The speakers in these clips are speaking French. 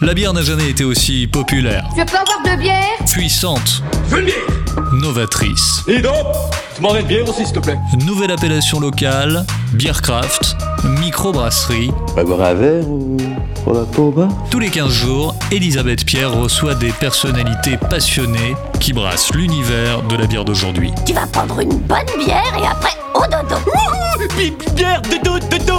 La bière n'a jamais été aussi populaire. Je peux avoir de bière ? Puissante. Je veux une bière. Novatrice. Et donc, tu m'en mets une bière aussi, s'il te plaît. Nouvelle appellation locale, Beer Craft, microbrasserie. Pas boire un verre ou pour la peau bas ? Tous les 15 jours, Elisabeth Pierre reçoit des personnalités passionnées qui brassent l'univers de la bière d'aujourd'hui. Tu vas prendre une bonne bière et après au dodo. Bière, dodo.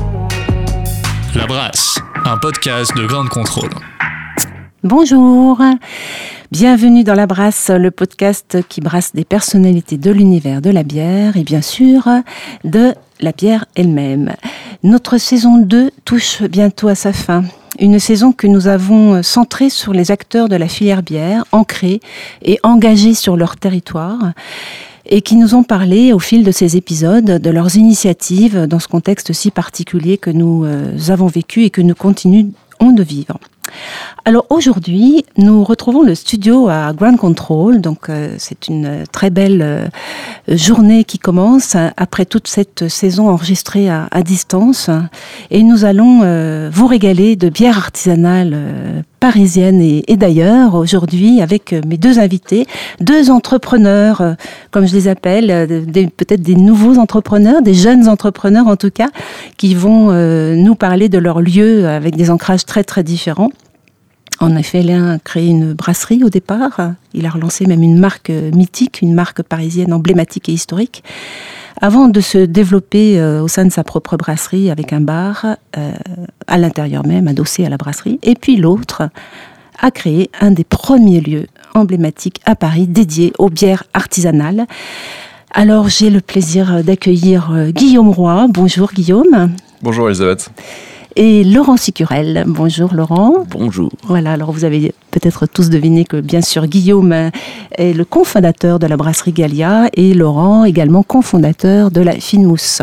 La Brasse, un podcast de Grande Contrôle. Bonjour, bienvenue dans La Brasse, le podcast qui brasse des personnalités de l'univers de la bière et bien sûr de la bière elle-même. Notre saison 2 touche bientôt à sa fin. Une saison que nous avons centrée sur les acteurs de la filière bière, ancrés et engagés sur leur territoire, et qui nous ont parlé au fil de ces épisodes de leurs initiatives dans ce contexte si particulier que nous avons vécu et que nous continuons de vivre. Alors aujourd'hui, nous retrouvons le studio à Ground Control, donc c'est une très belle journée qui commence après toute cette saison enregistrée à distance, et nous allons vous régaler de bières artisanales parisiennes et d'ailleurs aujourd'hui avec mes deux invités, deux entrepreneurs, comme je les appelle, peut-être des nouveaux entrepreneurs, des jeunes entrepreneurs en tout cas, qui vont nous parler de leur lieu avec des ancrages très très différents. En effet, l'un a créé une brasserie au départ. Il a relancé même une marque mythique, une marque parisienne emblématique et historique, avant de se développer au sein de sa propre brasserie avec un bar à l'intérieur même, adossé à la brasserie. Et puis l'autre a créé un des premiers lieux emblématiques à Paris dédiés aux bières artisanales. Alors j'ai le plaisir d'accueillir Guillaume Roy. Bonjour Guillaume. Bonjour Elisabeth. Et Laurent Sicurel. Bonjour Laurent. Bonjour. Voilà, alors vous avez peut-être tous deviné que bien sûr Guillaume est le cofondateur de la brasserie Gallia et Laurent également cofondateur de la Fine Mousse.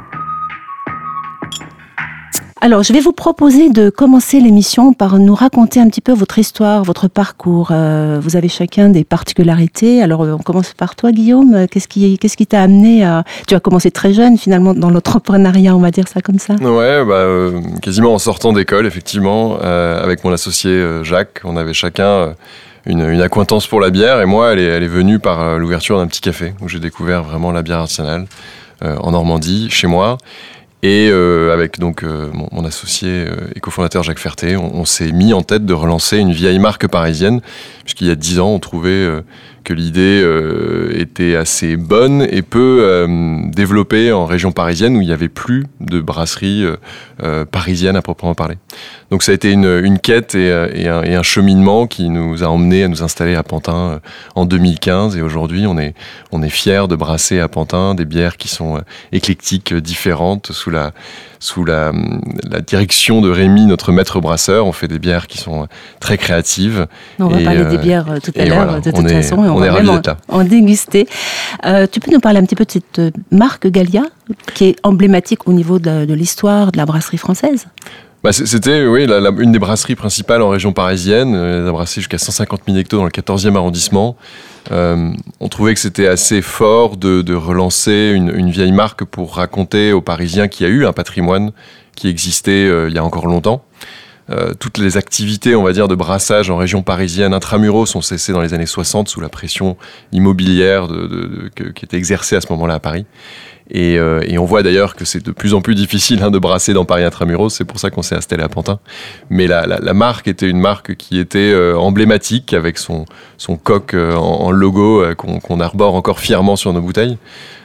Alors, je vais vous proposer de commencer l'émission par nous raconter un petit peu votre histoire, votre parcours. Vous avez chacun des particularités. Alors, on commence par toi, Guillaume. Qu'est-ce qui t'a amené à... Tu as commencé très jeune, finalement, dans l'entrepreneuriat, on va dire ça comme ça. Ouais, quasiment en sortant d'école, effectivement, avec mon associé Jacques. On avait chacun une accointance pour la bière. Et moi, elle est venue par l'ouverture d'un petit café, où j'ai découvert vraiment la bière artisanale en Normandie, chez moi. Et avec donc mon associé et cofondateur Jacques Ferté, on s'est mis en tête de relancer une vieille marque parisienne, puisqu'il y a 10 ans, on trouvait que l'idée était assez bonne et peu développée en région parisienne, où il n'y avait plus de brasserie parisienne à proprement parler. Donc ça a été une quête et un cheminement qui nous a emmenés à nous installer à Pantin en 2015. Et aujourd'hui, on est fiers de brasser à Pantin des bières qui sont éclectiques, différentes, sous la direction de Rémi, notre maître brasseur. On fait des bières qui sont très créatives. On va parler des bières tout à l'heure, voilà, de toute façon, et on va même en déguster. Tu peux nous parler un petit peu de cette marque Gallia, qui est emblématique au niveau de l'histoire de la brasserie française ? C'était une des brasseries principales en région parisienne. Elle a brassé jusqu'à 150 000 hectos dans le 14e arrondissement. On trouvait que c'était assez fort de relancer une vieille marque pour raconter aux Parisiens qu'il y a eu un patrimoine qui existait il y a encore longtemps. Toutes les activités, on va dire, de brassage en région parisienne intramuros ont cessé dans les années 60 sous la pression immobilière qui était exercée à ce moment-là à Paris. Et on voit d'ailleurs que c'est de plus en plus difficile de brasser dans Paris intramuros, c'est pour ça qu'on s'est installé à Pantin. Mais la marque était une marque qui était emblématique, avec son coq en logo qu'on arbore encore fièrement sur nos bouteilles.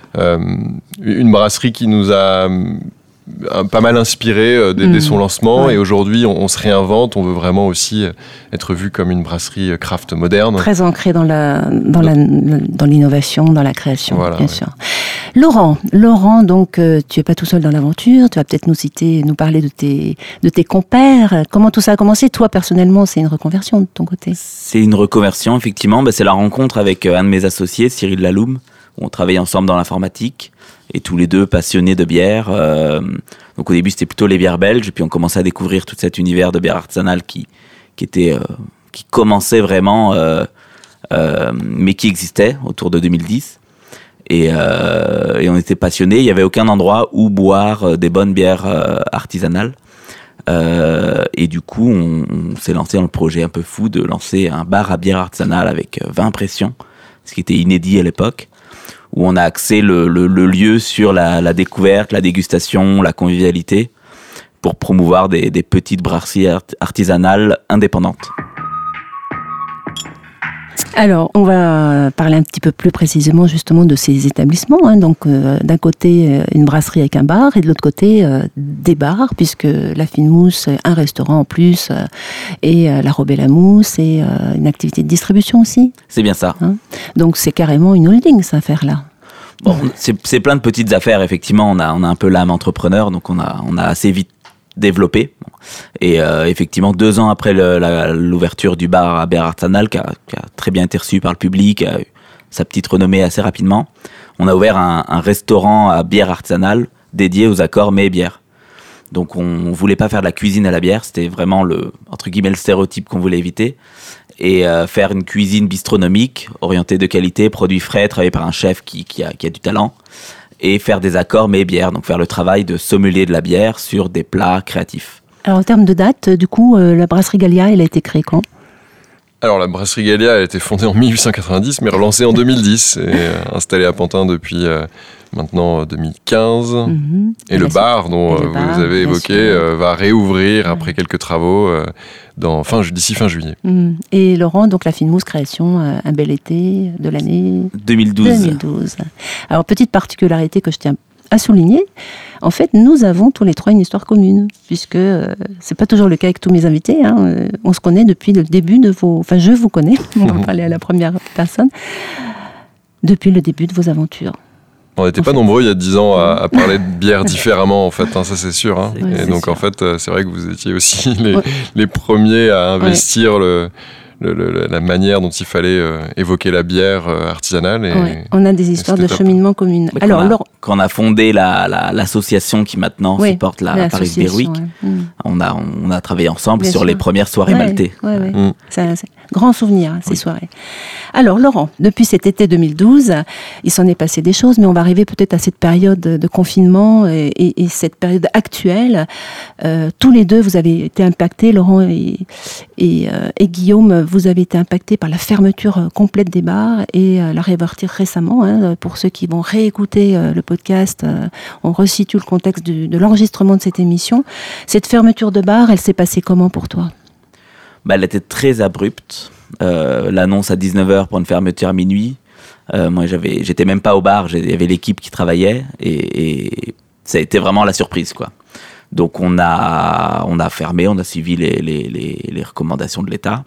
Une brasserie qui nous a pas mal inspiré dès son lancement, ouais. Et aujourd'hui on se réinvente, on veut vraiment aussi être vu comme une brasserie craft moderne. Très ancrée dans l'innovation, dans la création, voilà, bien sûr. Ouais. Laurent, donc tu es pas tout seul dans l'aventure, tu vas peut-être nous parler de tes compères. Comment tout ça a commencé? Toi personnellement, c'est une reconversion de ton côté? C'est une reconversion, effectivement. C'est la rencontre avec un de mes associés, Cyril Laloum. On travaillait ensemble dans l'informatique et tous les deux passionnés de bière. Donc au début, c'était plutôt les bières belges. Puis on commençait à découvrir tout cet univers de bière artisanale qui commençait vraiment, mais qui existait autour de 2010. Et on était passionnés. Il n'y avait aucun endroit où boire des bonnes bières artisanales. Et du coup, on s'est lancé dans le projet un peu fou de lancer un bar à bière artisanale avec 20 pressions, ce qui était inédit à l'époque, où on a axé le lieu sur la découverte, la dégustation, la convivialité, pour promouvoir des petites brasseries artisanales indépendantes. Alors, on va parler un petit peu plus précisément justement de ces établissements. Donc, d'un côté, une brasserie avec un bar et de l'autre côté, des bars, puisque la Fine Mousse, un restaurant en plus, et la Robe et la Mousse, et une activité de distribution aussi. C'est bien ça. Donc, c'est carrément une holding, cette affaire-là. Bon, c'est plein de petites affaires, effectivement. On a un peu l'âme entrepreneur, donc on a assez vite développé. Et effectivement, 2 ans après l'ouverture du bar à bière artisanale, qui a très bien été reçu par le public, a eu sa petite renommée assez rapidement, on a ouvert un restaurant à bière artisanale dédié aux accords mets et bières. Donc on voulait pas faire de la cuisine à la bière, c'était vraiment le stéréotype qu'on voulait éviter. Et faire une cuisine bistronomique, orientée de qualité, produits frais, travaillée par un chef qui a du talent, et faire des accords mets et bières, donc faire le travail de sommelier de la bière sur des plats créatifs. Alors en termes de date, du coup, la brasserie Gallia, elle a été créée quand ? Alors la brasserie Gallia a été fondée en 1890, mais relancée en 2010, et installée à Pantin depuis maintenant 2015. Et le bar dont vous avez évoqué va réouvrir après quelques travaux d'ici fin juillet. Et Laurent, donc la Fine Mousse création, un bel été de l'année 2012. Alors petite particularité que je tiens à souligner, en fait, nous avons tous les 3 une histoire commune, puisque c'est pas toujours le cas avec tous mes invités. On se connaît depuis le début de vos... Enfin, je vous connais, on va parler à la première personne, depuis le début de vos aventures. On n'était pas nombreux il y a 10 ans à parler de bière différemment, en fait, ça c'est sûr. Et donc, en fait, c'est vrai que vous étiez aussi les premiers à investir la manière dont il fallait évoquer la bière artisanale. Et on a des histoires de cheminement communes. Alors, quand on a fondé l'association qui maintenant supporte la Paris Beer Week, on a travaillé ensemble sur les premières soirées maltais. C'est un grand souvenir, ces soirées. Alors, Laurent, depuis cet été 2012, il s'en est passé des choses, mais on va arriver peut-être à cette période de confinement et cette période actuelle. Tous les deux, vous avez été impactés, Laurent et Guillaume, vous avez été impactés par la fermeture complète des bars et la réouverture récemment. Pour ceux qui vont réécouter le podcast, on resitue le contexte de l'enregistrement de cette émission. Cette fermeture de bar, elle s'est passée comment pour toi ? Elle était très abrupte. L'annonce à 19h pour une fermeture à minuit. Moi, j'étais même pas au bar, il y avait l'équipe qui travaillait et ça a été vraiment la surprise, quoi. Donc on a fermé, on a suivi les recommandations de l'État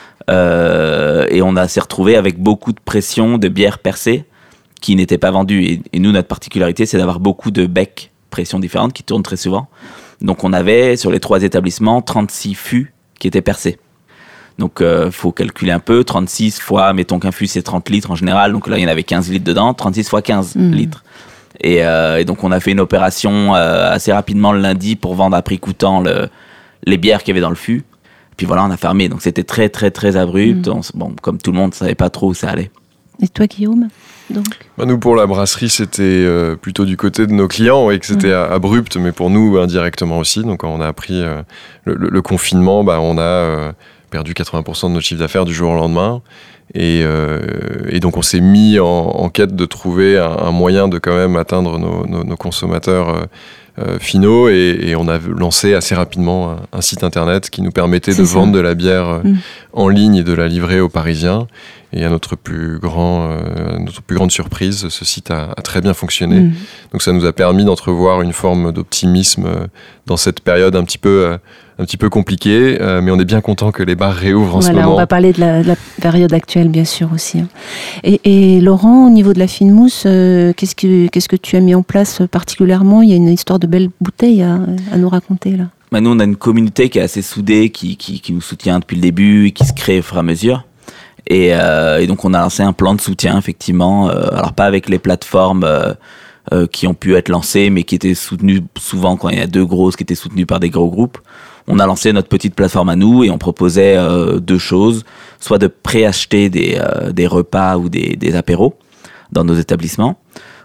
et on s'est retrouvé avec beaucoup de pression de bières percées qui n'étaient pas vendues. Et nous, notre particularité, c'est d'avoir beaucoup de becs pression différentes qui tournent très souvent. Donc on avait sur les 3 établissements 36 fûts qui étaient percés. Donc faut calculer un peu, 36 fois, mettons qu'un fût c'est 30 litres en général, donc là il y en avait 15 litres dedans, 36 fois 15 litres. Et donc on a fait une opération assez rapidement le lundi pour vendre à prix coûtant les bières qu'il y avait dans le fût. Puis voilà, on a fermé, donc c'était très très très abrupt. Comme tout le monde, on ne savait pas trop où ça allait. Et toi Guillaume donc nous, pour la brasserie, c'était plutôt du côté de nos clients et que c'était abrupt, mais pour nous, indirectement aussi. Donc, quand on a appris le confinement, on a perdu 80% de notre chiffre d'affaires du jour au lendemain. Et donc, on s'est mis en quête de trouver un moyen de quand même atteindre nos consommateurs finaux. Et on a lancé assez rapidement un site internet qui nous permettait de vendre de la bière en ligne et de la livrer aux Parisiens. Et à notre plus grande surprise, ce site a très bien fonctionné. Donc ça nous a permis d'entrevoir une forme d'optimisme dans cette période un petit peu compliquée, mais on est bien content que les bars réouvrent en ce moment. On va parler de la période actuelle, bien sûr, aussi. Et Laurent, au niveau de la Fine Mousse, qu'est-ce que tu as mis en place particulièrement ? Il y a une histoire de belles bouteilles à nous raconter, là. Nous, on a une communauté qui est assez soudée, qui nous soutient depuis le début et qui se crée au fur et à mesure. Et donc on a lancé un plan de soutien, effectivement, alors pas avec les plateformes qui ont pu être lancées, mais qui étaient soutenues souvent quand il y a 2 grosses qui étaient soutenues par des gros groupes. On a lancé notre petite plateforme à nous et on proposait 2 choses, soit de préacheter des repas ou des apéros dans nos établissements,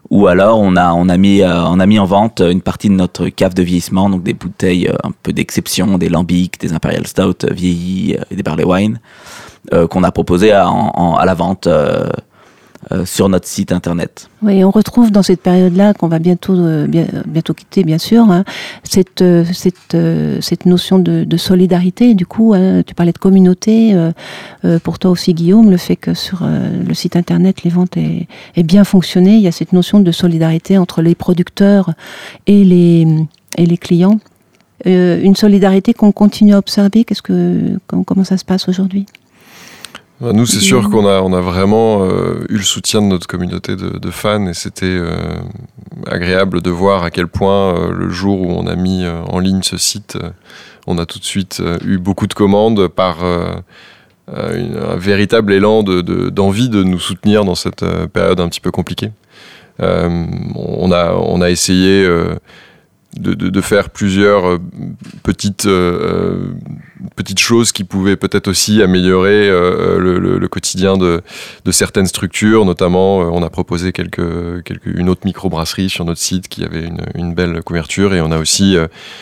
Ou alors on a mis en vente une partie de notre cave de vieillissement, donc des bouteilles un peu d'exception, des lambics, des Imperial Stout vieillis et des Barley Wine, qu'on a proposé à la vente sur notre site internet. Oui, on retrouve dans cette période-là, qu'on va bientôt quitter, bien sûr, hein, cette notion de solidarité. Du coup, hein, tu parlais de communauté. Pour toi aussi, Guillaume, le fait que sur le site internet, les ventes aient bien fonctionné, il y a cette notion de solidarité entre les producteurs et les clients. Une solidarité qu'on continue à observer. Comment ça se passe aujourd'hui ? Nous, c'est sûr qu'on a vraiment eu le soutien de notre communauté de fans, et c'était agréable de voir à quel point le jour où on a mis en ligne ce site, on a tout de suite eu beaucoup de commandes par un véritable élan d'envie de nous soutenir dans cette période un petit peu compliquée. On a essayé de faire plusieurs petites choses qui pouvaient peut-être aussi améliorer le quotidien de certaines structures. Notamment, on a proposé une autre microbrasserie sur notre site qui avait une belle couverture, et on a aussi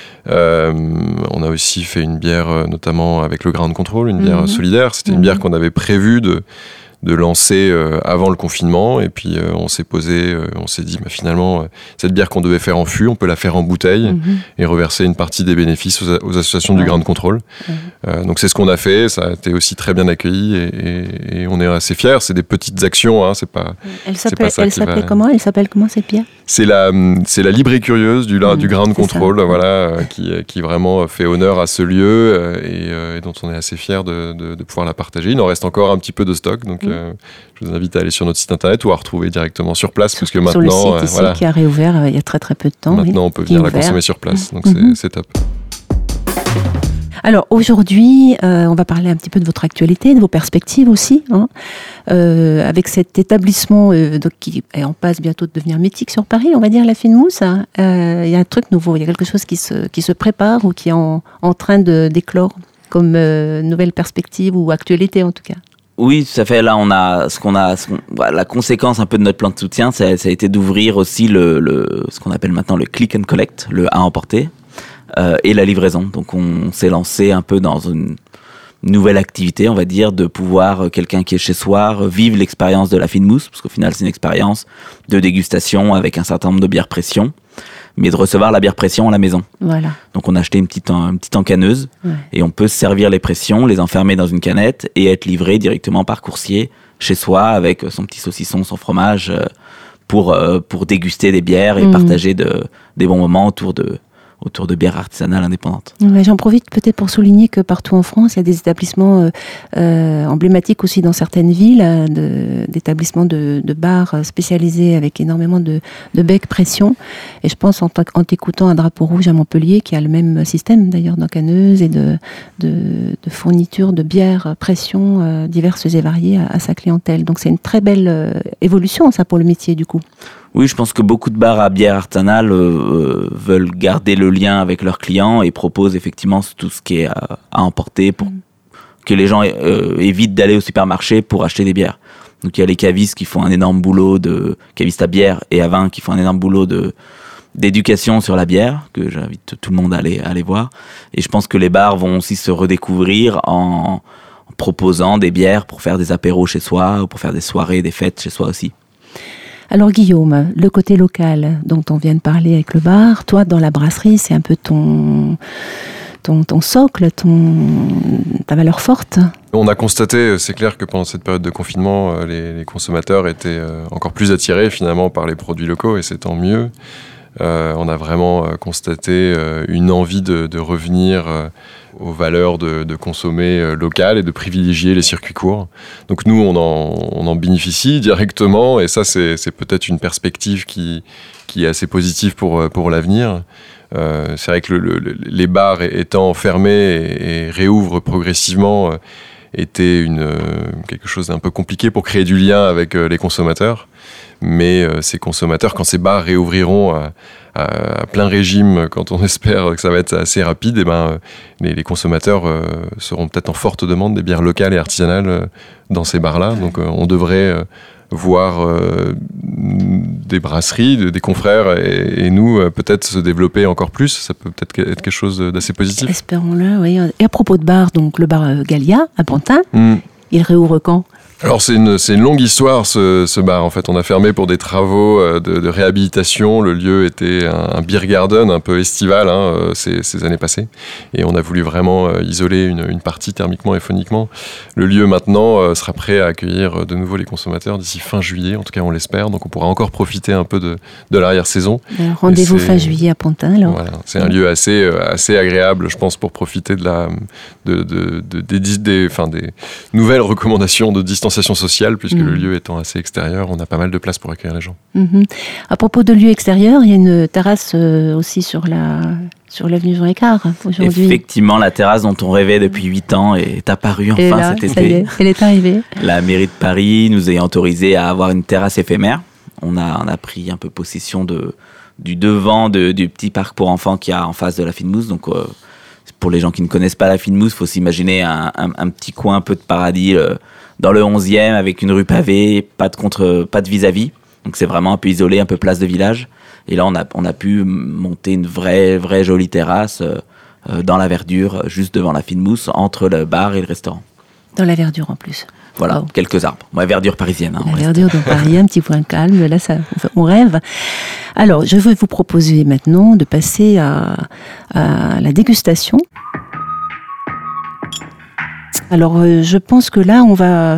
fait une bière, notamment avec le Ground Control, une bière solidaire. C'était une bière qu'on avait prévu de lancer avant le confinement, et puis on s'est posé, on s'est dit finalement cette bière qu'on devait faire en fût, on peut la faire en bouteille et reverser une partie des bénéfices aux associations du Ground Control. Donc c'est ce qu'on a fait, ça a été aussi très bien accueilli, et on est assez fiers. C'est des petites actions, hein, c'est pas. Elle s'appelle comment cette bière ? C'est la Libre et Curieuse du Ground Control, voilà, qui vraiment fait honneur à ce lieu, et dont on est assez fiers de pouvoir la partager. Il en reste encore un petit peu de stock, donc je vous invite à aller sur notre site internet ou à retrouver directement sur place, parce que maintenant, sur le site ici, qui a réouvert il y a très très peu de temps. Maintenant, on peut venir la consommer sur place, donc c'est top. Alors aujourd'hui, on va parler un petit peu de votre actualité, de vos perspectives aussi, hein, avec cet établissement qui est en passe bientôt de devenir mythique sur Paris, on va dire, la Fine Mousse. Il y a un truc nouveau, il y a quelque chose qui se prépare ou qui est en train d'éclore comme nouvelle perspective ou actualité en tout cas. Oui, tout à fait. Là, la conséquence un peu de notre plan de soutien, ça a été d'ouvrir aussi ce qu'on appelle maintenant le click and collect, le à emporter, et la livraison. Donc, on s'est lancé un peu dans une nouvelle activité, on va dire, de pouvoir, quelqu'un qui est chez soi, vivre l'expérience de la Fine Mousse, parce qu'au final, c'est une expérience de dégustation avec un certain nombre de bières pression, mais de recevoir la bière pression à la maison. Voilà. Donc on a acheté une petite encaneuse, et on peut servir les pressions, les enfermer dans une canette et être livré directement par coursier chez soi avec son petit saucisson, son fromage, pour déguster des bières et partager des bons moments autour de bières artisanales indépendantes. Ouais, j'en profite peut-être pour souligner que partout en France, il y a des établissements emblématiques aussi dans certaines villes, d'établissements de bars spécialisés avec énormément de becs pression. Et je pense en t'écoutant un Drapeau Rouge à Montpellier, qui a le même système d'ailleurs d'encaneuse et de fourniture de bières pression diverses et variées à sa clientèle. Donc c'est une très belle évolution, ça, pour le métier du coup. Oui, je pense que beaucoup de bars à bière artisanale veulent garder le lien avec leurs clients et proposent effectivement tout ce qui est à emporter pour que les gens évitent d'aller au supermarché pour acheter des bières. Donc il y a les cavistes qui font un énorme boulot cavistes à bière et à vin qui font un énorme boulot d'éducation sur la bière, que j'invite tout le monde à aller voir. Et je pense que les bars vont aussi se redécouvrir en proposant des bières pour faire des apéros chez soi ou pour faire des soirées, des fêtes chez soi aussi. Alors Guillaume, le côté local dont on vient de parler avec le bar, toi dans la brasserie, c'est un peu ton socle, ta valeur forte. On a constaté, c'est clair que pendant cette période de confinement, les consommateurs étaient encore plus attirés finalement par les produits locaux, et c'est tant mieux. On a vraiment constaté une envie de revenir aux valeurs de consommer local et de privilégier les circuits courts. Donc nous, on en bénéficie directement, et ça, c'est peut-être une perspective qui est assez positive pour l'avenir. C'est vrai que les bars étant fermés et réouvrent progressivement était quelque chose d'un peu compliqué pour créer du lien avec les consommateurs. Mais ces consommateurs, quand ces bars réouvriront à plein régime, quand on espère que ça va être assez rapide, les consommateurs seront peut-être en forte demande des bières locales et artisanales dans ces bars-là. Donc on devrait voir des brasseries, des confrères et nous peut-être se développer encore plus. Ça peut peut-être être quelque chose d'assez positif. Espérons-le, oui. Et à propos de bar, donc le bar Gallia à Pantin, il réouvre quand ? Alors c'est une longue histoire ce bar en fait. On a fermé pour des travaux de réhabilitation. Le lieu était un beer garden un peu estival ces années passées et on a voulu vraiment isoler une partie thermiquement et phoniquement. Le lieu maintenant sera prêt à accueillir de nouveau les consommateurs d'ici fin juillet, en tout cas on l'espère. Donc on pourra encore profiter un peu de l'arrière-saison. Rendez-vous fin juillet à Pantin alors. Voilà, c'est un lieu assez agréable je pense pour profiter des nouvelles recommandations de distanciation sociale, puisque le lieu étant assez extérieur, on a pas mal de place pour accueillir les gens. À propos de lieux extérieurs, il y a une terrasse aussi sur l'avenue Jean Écart aujourd'hui. Effectivement, la terrasse dont on rêvait depuis 8 ans est apparue enfin cet été. Elle est arrivée. La mairie de Paris nous a autorisé à avoir une terrasse éphémère. On a pris un peu possession du devant du petit parc pour enfants qu'il y a en face de la Fine-Mousse. Donc, pour les gens qui ne connaissent pas la Fine-Mousse, il faut s'imaginer un petit coin un peu de paradis dans le 11e avec une rue pavée, pas de vis-à-vis. Donc c'est vraiment un peu isolé, un peu place de village. Et là, on a pu monter une vraie jolie terrasse dans la verdure, juste devant la Fine-Mousse, entre le bar et le restaurant. Dans la verdure en plus. Voilà, quelques arbres. Ouais, verdure parisienne. La verdure de Paris, un petit point calme, là on rêve. Alors, je vais vous proposer maintenant de passer à la dégustation. Alors, je pense que là, on va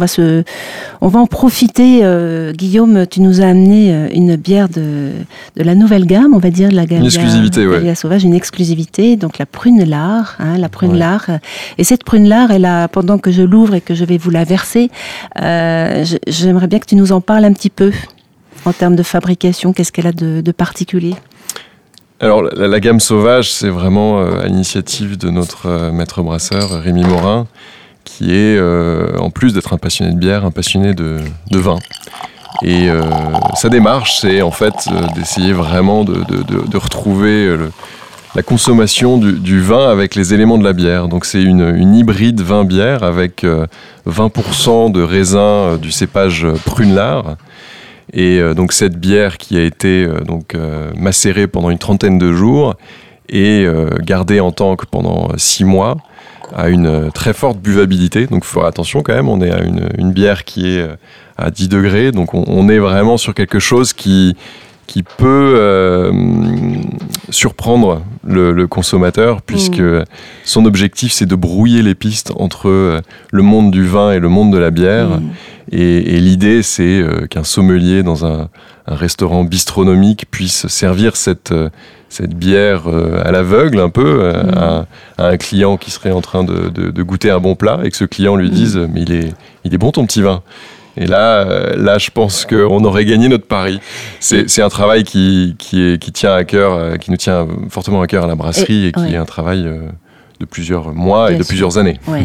en profiter. Guillaume, tu nous as amené une bière de la nouvelle gamme, on va dire, de la Gallia. Une exclusivité, ouais. Gallia Sauvage, une exclusivité, donc la prune lard, lard. Et cette prune lard, pendant que je l'ouvre et que je vais vous la verser, j'aimerais bien que tu nous en parles un petit peu en termes de fabrication. Qu'est-ce qu'elle a de particulier ? Alors, la gamme Sauvage, c'est vraiment à l'initiative de notre maître brasseur, Rémi Morin, qui est, en plus d'être un passionné de bière, un passionné de vin. Et sa démarche, c'est en fait d'essayer vraiment de retrouver la consommation du vin avec les éléments de la bière. Donc, c'est une hybride vin-bière avec 20% de raisin du cépage prune lard. Et donc cette bière qui a été macérée pendant une 30aine de jours et gardée en tank pendant 6 mois a une très forte buvabilité. Donc il faut faire attention quand même, on est à une bière qui est à 10 degrés. Donc on est vraiment sur quelque chose qui peut surprendre le consommateur, puisque son objectif c'est de brouiller les pistes entre le monde du vin et le monde de la bière. Et l'idée, c'est qu'un sommelier dans un restaurant bistronomique puisse servir cette bière à l'aveugle un peu à un client qui serait en train de goûter un bon plat et que ce client lui dise « mais il est bon ton petit vin ». Et là, je pense qu'on aurait gagné notre pari. C'est un travail qui tient à cœur, qui nous tient fortement à cœur à la brasserie et qui est un travail de plusieurs mois et de plusieurs années. Ouais.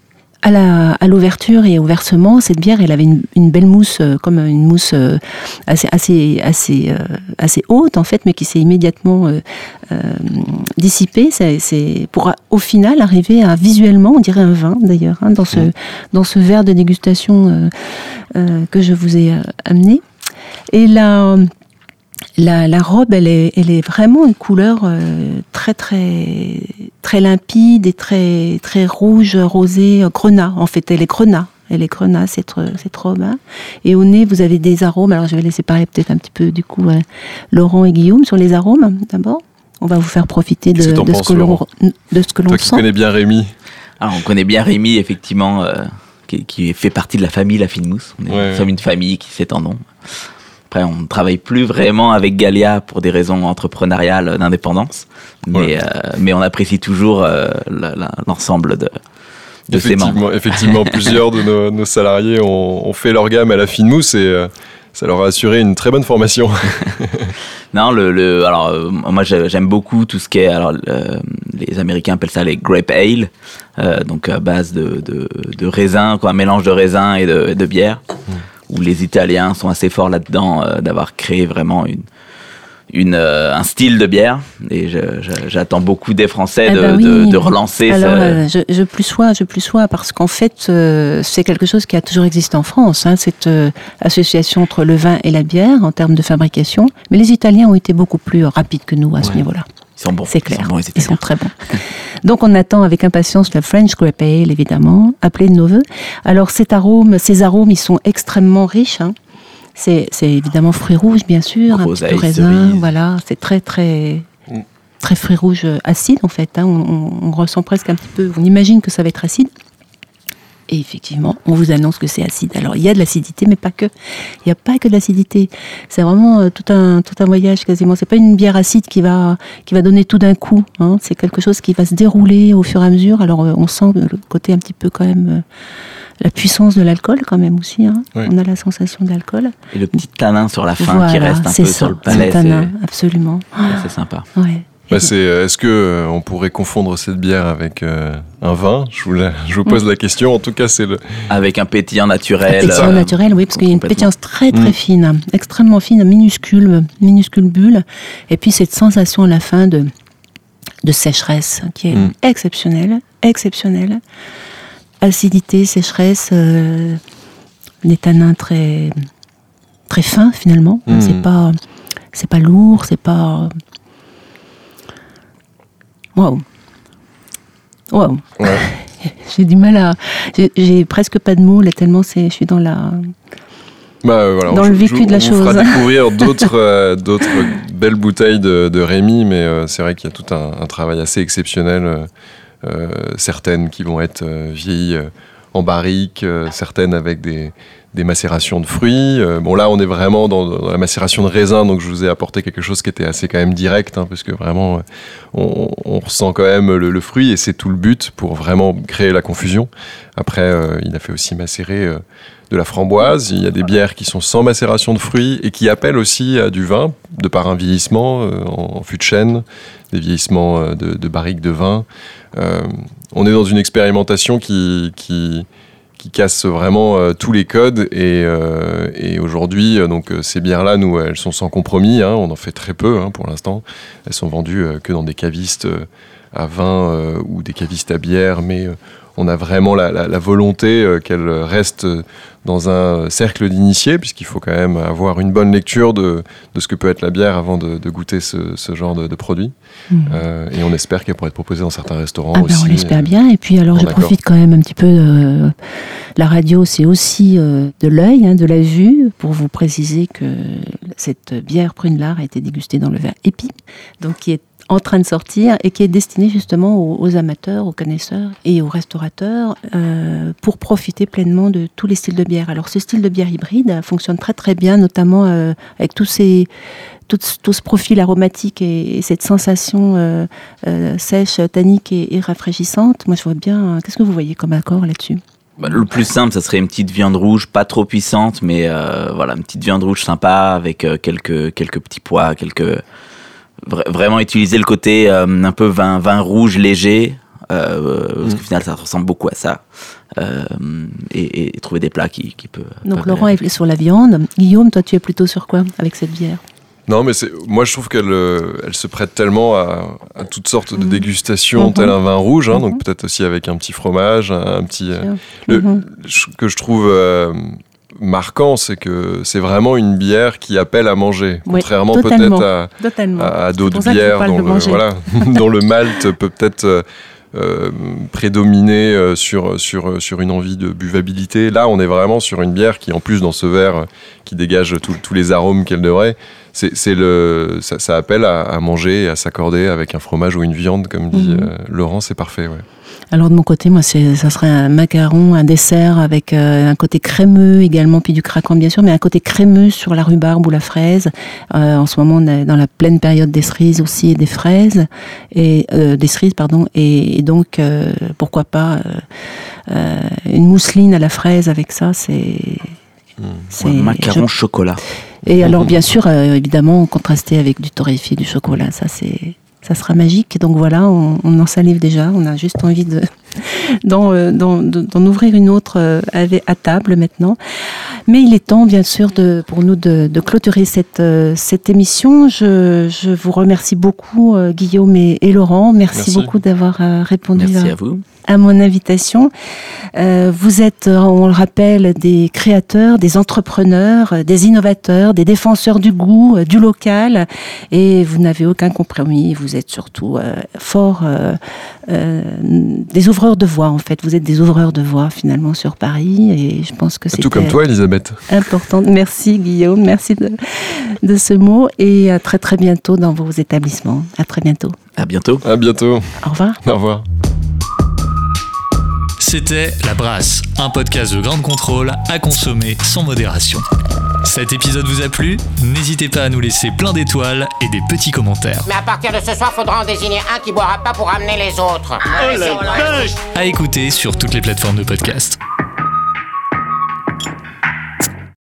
À l'ouverture et au versement, cette bière, elle avait une belle mousse, comme une mousse assez haute en fait, mais qui s'est immédiatement dissipée. C'est pour au final arriver à visuellement, on dirait un vin d'ailleurs, dans ce verre de dégustation que je vous ai amené. Et la robe, elle est vraiment une couleur très très très limpide et très très rouge, rosé, grenat. En fait, elle est grenat cette robe. Et au nez, vous avez des arômes. Alors, je vais laisser parler peut-être un petit peu du coup Laurent et Guillaume sur les arômes d'abord. On va vous faire profiter de ce que l'on sent. Toi qui connais bien Rémi. Alors, on connaît bien Rémi, effectivement, qui fait partie de la famille La Fine-Mousse. On est une famille qui s'étend nom. Après, on ne travaille plus vraiment avec Gallia pour des raisons entrepreneuriales d'indépendance, mais on apprécie toujours l'ensemble de ces membres. Effectivement, plusieurs de nos salariés ont fait leur gamme à la Fine-Mousse et ça leur a assuré une très bonne formation. Non, alors moi j'aime beaucoup tout ce qui est, alors les Américains appellent ça les grape ale, donc à base de raisin, un mélange de raisin et de bière. Où les Italiens sont assez forts là-dedans, d'avoir créé vraiment un style de bière et j'attends beaucoup des Français de relancer. Alors, je plus sois parce qu'en fait c'est quelque chose qui a toujours existé en France, hein, cette association entre le vin et la bière en termes de fabrication, mais les Italiens ont été beaucoup plus rapides que nous à ce niveau-là. Ils sont bons. C'est clair, ils sont très bons. Donc on attend avec impatience le French Grape Ale, évidemment, appelé de nos voeux. Alors ces arômes, ils sont extrêmement riches, hein. C'est évidemment fruits rouges, bien sûr, Groseille, un petit peu raisin, cerise. voilà, c'est très fruits rouges acides en fait, hein. On ressent presque un petit peu, on imagine que ça va être acide. Et effectivement, on vous annonce que c'est acide. Alors, il y a de l'acidité, mais pas que. Il n'y a pas que de l'acidité. C'est vraiment tout un voyage quasiment. C'est pas une bière acide qui va donner tout d'un coup, hein. C'est quelque chose qui va se dérouler au fur et à mesure. Alors, on sent le côté un petit peu quand même, la puissance de l'alcool quand même aussi, hein. Oui. On a la sensation de l'alcool. Et le petit tanin sur la fin Voilà, qui reste un peu sur le palais. C'est tanin, absolument. C'est sympa. Ouais. Est-ce que on pourrait confondre cette bière avec un vin ? Je vous pose la question. En tout cas, c'est le. Avec un pétillant naturel. Pétillant naturel, oui, parce qu'il y a une pétillance très très fine, extrêmement fine, minuscule bulle. Et puis cette sensation à la fin de sécheresse qui est exceptionnelle. Acidité, sécheresse, des tanins très très fins finalement. C'est pas lourd, c'est pas. Waouh. Ouais. J'ai du mal j'ai presque pas de mots là tellement je suis dans la. Voilà, dans le vécu de la chose. On vous fera découvrir d'autres belles bouteilles de Rémy, mais c'est vrai qu'il y a tout un travail assez exceptionnel. Certaines qui vont être vieillies en barrique, certaines avec des macérations de fruits. Bon, là, on est vraiment dans la macération de raisin, donc je vous ai apporté quelque chose qui était assez quand même direct, hein, parce que vraiment, on ressent quand même le fruit, et c'est tout le but pour vraiment créer la confusion. Après, il a fait aussi macérer de la framboise. Il y a des bières qui sont sans macération de fruits et qui appellent aussi à du vin, de par un vieillissement en fût de chêne, des vieillissements de barriques de vin. On est dans une expérimentation qui casse vraiment tous les codes, et aujourd'hui, donc ces bières-là, nous, elles sont sans compromis, hein, on en fait très peu, hein, pour l'instant. Elles sont vendues que dans des cavistes à vin ou des cavistes à bière, mais on a vraiment la volonté qu'elles restent dans un cercle d'initiés, puisqu'il faut quand même avoir une bonne lecture de ce que peut être la bière avant de goûter ce genre de produit. Et on espère qu'elle pourrait être proposée dans certains restaurants aussi. On l'espère bien. Et puis alors, je profite quand même un petit peu la radio, c'est aussi de l'œil, hein, de la vue, pour vous préciser que cette bière Prunelard a été dégustée dans le verre Épi, donc qui est en train de sortir et qui est destiné justement aux amateurs, aux connaisseurs et aux restaurateurs pour profiter pleinement de tous les styles de bière. Alors ce style de bière hybride fonctionne très très bien, notamment avec tout ce profil aromatique et cette sensation sèche, tannique et rafraîchissante. Moi je vois bien, qu'est-ce que vous voyez comme accord là-dessus ? Le plus simple, ça serait une petite viande rouge, pas trop puissante, mais voilà, une petite viande rouge sympa avec quelques petits pois, vraiment utiliser le côté un peu vin rouge léger, parce qu'au final ça ressemble beaucoup à ça, et trouver des plats qui peuvent. Donc Laurent est sur la viande. Guillaume, toi tu es plutôt sur quoi avec cette bière ? Non, mais moi je trouve qu'elle se prête tellement à toutes sortes de dégustations, tel un vin rouge, hein, donc peut-être aussi avec un petit fromage, un petit. Que je trouve marquant, c'est que c'est vraiment une bière qui appelle à manger, contrairement peut-être à d'autres bières dont le malt peut peut-être prédominer sur une envie de buvabilité. Là, on est vraiment sur une bière qui, en plus, dans ce verre, qui dégage tous les arômes qu'elle devrait, ça appelle à manger et à s'accorder avec un fromage ou une viande, comme dit Laurent, c'est parfait, ouais. Alors de mon côté, moi, ça serait un macaron, un dessert avec un côté crémeux également, puis du craquant bien sûr, mais un côté crémeux sur la rhubarbe ou la fraise. En ce moment, on est dans la pleine période des cerises aussi et des fraises, et donc pourquoi pas une mousseline à la fraise avec ça, c'est macaron chocolat. Et alors bien sûr, évidemment, contrasté avec du torréfié, du chocolat, ça sera magique. Donc voilà, on en salive déjà. On a juste envie d'en ouvrir une autre à table maintenant. Mais il est temps, bien sûr, pour nous de clôturer cette émission. Je vous remercie beaucoup, Guillaume et Laurent. Merci beaucoup d'avoir répondu à vous. À mon invitation. Vous êtes, on le rappelle, des créateurs, des entrepreneurs, des innovateurs, des défenseurs du goût, du local, et vous n'avez aucun compromis. Vous êtes surtout des ouvreurs de voix, en fait. Vous êtes des ouvreurs de voix, finalement, sur Paris, et je pense que c'est tout comme toi, Elisabeth. Important. Merci, Guillaume. Merci de ce mot, et à très très bientôt dans vos établissements. À très bientôt. À bientôt. À bientôt. Au revoir. Au revoir. C'était La Brasse, un podcast de Grande Contrôle à consommer sans modération. Cet épisode vous a plu ? N'hésitez pas à nous laisser plein d'étoiles et des petits commentaires. Mais à partir de ce soir, faudra en désigner un qui boira pas pour amener les autres. Oh la vache! À écouter sur toutes les plateformes de podcast.